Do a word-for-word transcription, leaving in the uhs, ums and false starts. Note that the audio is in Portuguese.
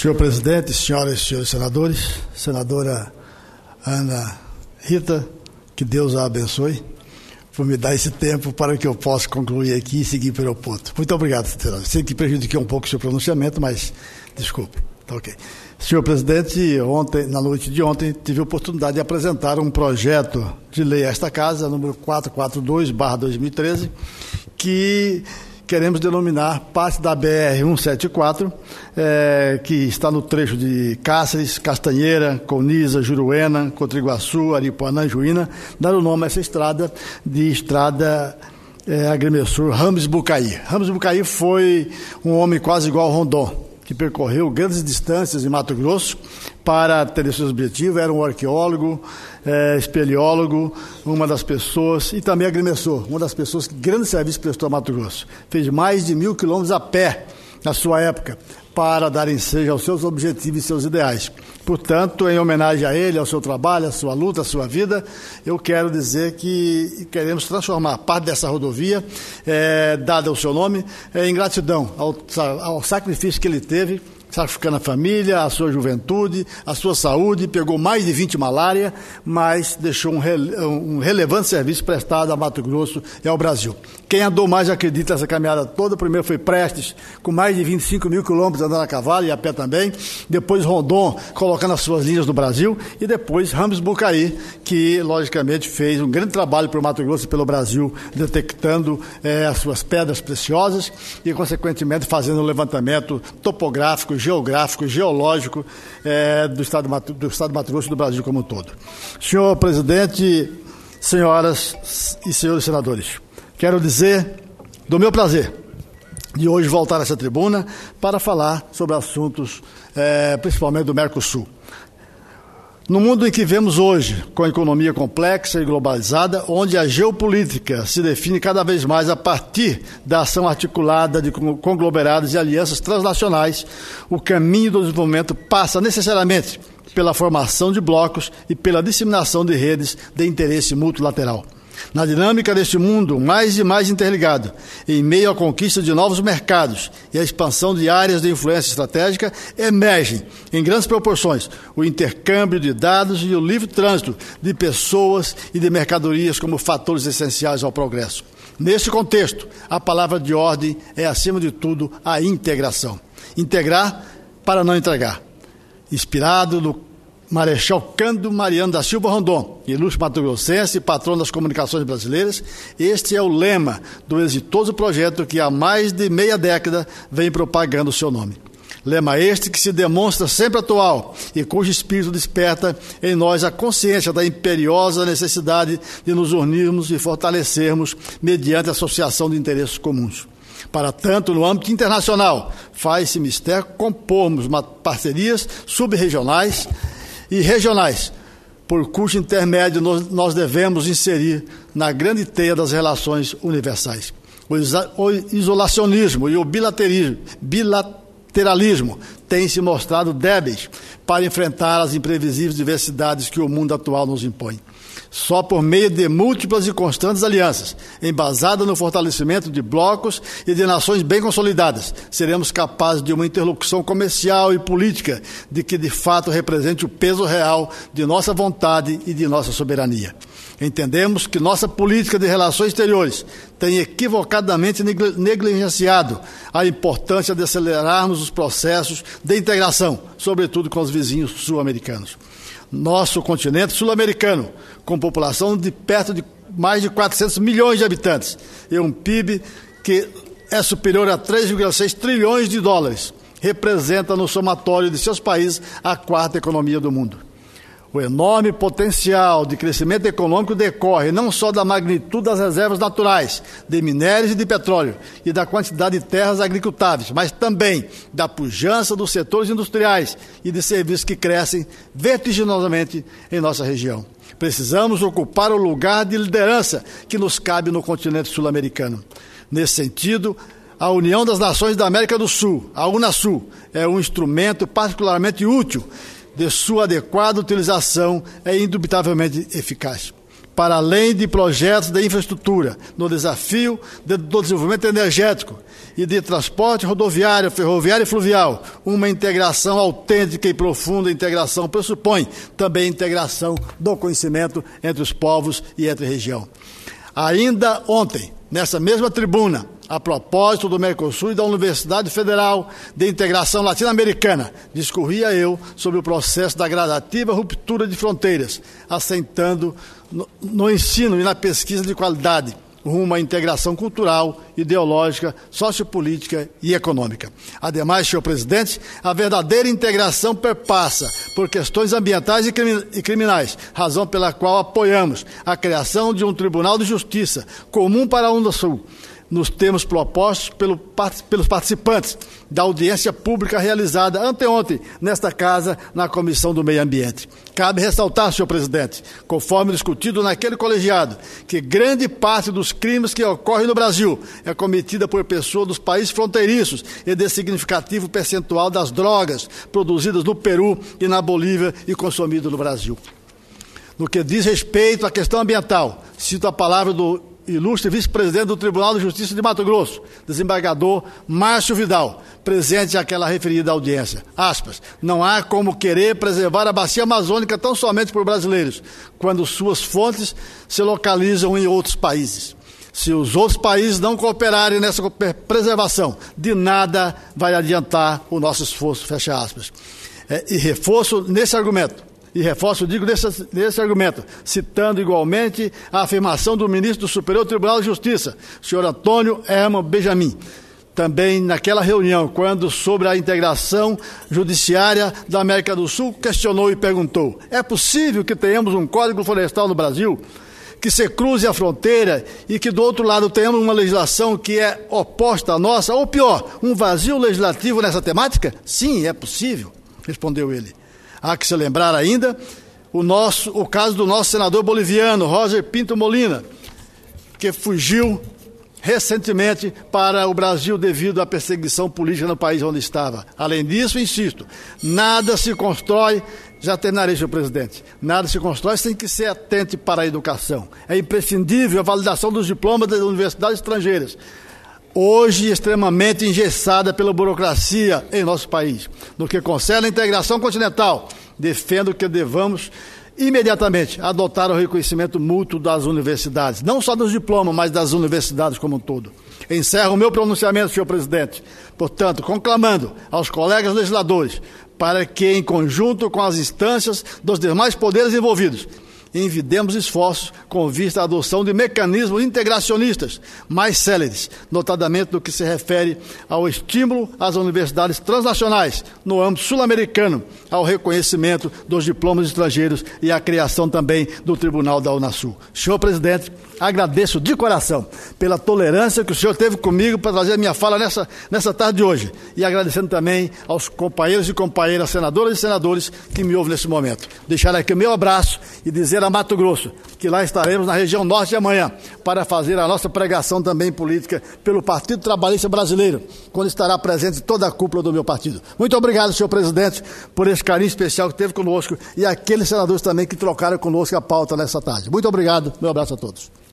Senhor presidente, senhoras e senhores senadores, senadora Ana Rita, que Deus a abençoe por me dar esse tempo para que eu possa concluir aqui e seguir pelo ponto. Muito obrigado, senador. Sei que prejudiquei um pouco o seu pronunciamento, mas desculpe. Tá ok. Senhor presidente, ontem, na noite de ontem, tive a oportunidade de apresentar um projeto de lei a esta casa, número quatrocentos e quarenta e dois barra dois mil e treze, que queremos denominar parte da B R cento e setenta e quatro, é, que está no trecho de Cáceres, Castanheira, Colniza, Juruena, Cotriguaçu, Aripuanã, Juína, dando o nome a essa estrada de estrada é, agremiação Ramos Bucaí. Ramos Bucaí foi um homem quase igual ao Rondon, que percorreu grandes distâncias em Mato Grosso para ter esse objetivo. Era um arqueólogo, é, espeleólogo, uma das pessoas, e também agrimensor, uma das pessoas que grande serviço prestou a Mato Grosso. Fez mais de mil quilômetros a pé, na sua época, para dar ensejo aos seus objetivos e seus ideais. Portanto, em homenagem a ele, ao seu trabalho, à sua luta, à sua vida, eu quero dizer que queremos transformar parte dessa rodovia, é, dada o seu nome, é, em gratidão ao, ao sacrifício que ele teve, sacrificando a família, a sua juventude, a sua saúde, pegou mais de vinte malária, mas deixou um, rele, um relevante serviço prestado a Mato Grosso e ao Brasil. Quem andou mais acredita nessa caminhada toda. Primeiro foi Prestes, com mais de vinte e cinco mil quilômetros andando a cavalo e a pé também. Depois Rondon, colocando as suas linhas no Brasil. E depois Ramos Bucaí, que logicamente fez um grande trabalho para o Mato Grosso e pelo Brasil, detectando eh, as suas pedras preciosas e, consequentemente, fazendo um levantamento topográfico, geográfico, geológico eh, do, estado de Mato, do estado de Mato Grosso e do Brasil como um todo. Senhor presidente, senhoras e senhores senadores, quero dizer do meu prazer de hoje voltar a essa tribuna para falar sobre assuntos, eh, principalmente do Mercosul. No mundo em que vivemos hoje, com a economia complexa e globalizada, onde a geopolítica se define cada vez mais a partir da ação articulada de conglomerados e alianças transnacionais, o caminho do desenvolvimento passa necessariamente pela formação de blocos e pela disseminação de redes de interesse multilateral. Na dinâmica deste mundo mais e mais interligado, em meio à conquista de novos mercados e à expansão de áreas de influência estratégica, emergem, em grandes proporções, o intercâmbio de dados e o livre trânsito de pessoas e de mercadorias como fatores essenciais ao progresso. Neste contexto, a palavra de ordem é, acima de tudo, a integração. Integrar para não entregar. Inspirado no Marechal Cândido Mariano da Silva Rondon, ilustre mato-grossense e patrão das comunicações brasileiras, este é o lema do exitoso projeto que há mais de meia década vem propagando o seu nome. Lema este que se demonstra sempre atual e cujo espírito desperta em nós a consciência da imperiosa necessidade de nos unirmos e fortalecermos mediante a associação de interesses comuns. Para tanto, no âmbito internacional, faz-se mister compormos parcerias sub-regionais e regionais, por cujo intermédio nós devemos inserir na grande teia das relações universais. O isolacionismo e o bilateralismo, bilateralismo têm se mostrado débeis para enfrentar as imprevisíveis diversidades que o mundo atual nos impõe. Só por meio de múltiplas e constantes alianças, embasadas no fortalecimento de blocos e de nações bem consolidadas, seremos capazes de uma interlocução comercial e política de que de fato represente o peso real de nossa vontade e de nossa soberania. Entendemos que nossa política de relações exteriores tem equivocadamente negligenciado a importância de acelerarmos os processos de integração, sobretudo com os vizinhos sul-americanos. Nosso continente sul-americano, com população de perto de mais de quatrocentos milhões de habitantes e um P I B que é superior a três vírgula seis trilhões de dólares, representa no somatório de seus países a quarta economia do mundo. O enorme potencial de crescimento econômico decorre não só da magnitude das reservas naturais, de minérios e de petróleo, e da quantidade de terras agricultáveis, mas também da pujança dos setores industriais e de serviços que crescem vertiginosamente em nossa região. Precisamos ocupar o lugar de liderança que nos cabe no continente sul-americano. Nesse sentido, a União das Nações da América do Sul, a Unasul, é um instrumento particularmente útil de sua adequada utilização é indubitavelmente eficaz. para além de projetos de infraestrutura, no desafio de, do desenvolvimento energético e de transporte rodoviário, ferroviário e fluvial. Uma integração autêntica e profunda integração pressupõe também integração do conhecimento entre os povos e entre a região. Ainda ontem, nessa mesma tribuna, a propósito do Mercosul e da Universidade Federal de Integração Latino-Americana, discorria eu sobre o processo da gradativa ruptura de fronteiras, assentando no, no ensino e na pesquisa de qualidade, rumo à integração cultural, ideológica, sociopolítica e econômica. Ademais, senhor presidente, a verdadeira integração perpassa por questões ambientais e criminais, razão pela qual apoiamos a criação de um Tribunal de Justiça comum para a Unasul, nos termos propostos pelo, pelos participantes da audiência pública realizada anteontem nesta casa, na Comissão do Meio Ambiente. Cabe ressaltar, senhor presidente, conforme discutido naquele colegiado, que grande parte dos crimes que ocorrem no Brasil é cometida por pessoas dos países fronteiriços e de significativo percentual das drogas produzidas no Peru e na Bolívia e consumidas no Brasil. No que diz respeito à questão ambiental, cito a palavra do ilustre vice-presidente do Tribunal de Justiça de Mato Grosso, desembargador Márcio Vidal, presente àquela referida audiência. Aspas, não há como querer preservar a bacia amazônica tão somente por brasileiros, quando suas fontes se localizam em outros países. Se os outros países não cooperarem nessa preservação, de nada vai adiantar o nosso esforço, fecha aspas. É, e reforço nesse argumento, E reforço, digo, nesse, nesse argumento, citando igualmente a afirmação do ministro do Superior Tribunal de Justiça, senhor Antônio Herman Benjamin, também naquela reunião, quando sobre a integração judiciária da América do Sul, questionou e perguntou: é possível que tenhamos um Código Florestal no Brasil, que se cruze a fronteira e que do outro lado tenhamos uma legislação que é oposta à nossa, ou pior, um vazio legislativo nessa temática? Sim, é possível, respondeu ele. Há que se lembrar ainda o, nosso, o caso do nosso senador boliviano, Roger Pinto Molina, que fugiu recentemente para o Brasil devido à perseguição política no país onde estava. Além disso, insisto, nada se constrói, já terminarei, senhor presidente, nada se constrói sem que se atente para a educação. É imprescindível a validação dos diplomas das universidades estrangeiras, hoje extremamente engessada pela burocracia em nosso país. No que concerne à integração continental, defendo que devamos imediatamente adotar o reconhecimento mútuo das universidades, não só dos diplomas, mas das universidades como um todo. Encerro o meu pronunciamento, senhor presidente, portanto, conclamando aos colegas legisladores para que, em conjunto com as instâncias dos demais poderes envolvidos, envidemos esforços com vista à adoção de mecanismos integracionistas mais céleres, notadamente no que se refere ao estímulo às universidades transnacionais no âmbito sul-americano, ao reconhecimento dos diplomas estrangeiros e à criação também do Tribunal da Unasul. Senhor presidente, agradeço de coração pela tolerância que o senhor teve comigo para trazer a minha fala nessa, nessa tarde de hoje, e agradecendo também aos companheiros e companheiras, senadoras e senadores que me ouvem nesse momento. Deixar aqui o meu abraço e dizer a Mato Grosso que lá estaremos na região norte amanhã para fazer a nossa pregação também política pelo Partido Trabalhista Brasileiro, quando estará presente toda a cúpula do meu partido. Muito obrigado, senhor presidente, por esse carinho especial que teve conosco e aqueles senadores também que trocaram conosco a pauta nessa tarde. Muito obrigado, meu abraço a todos.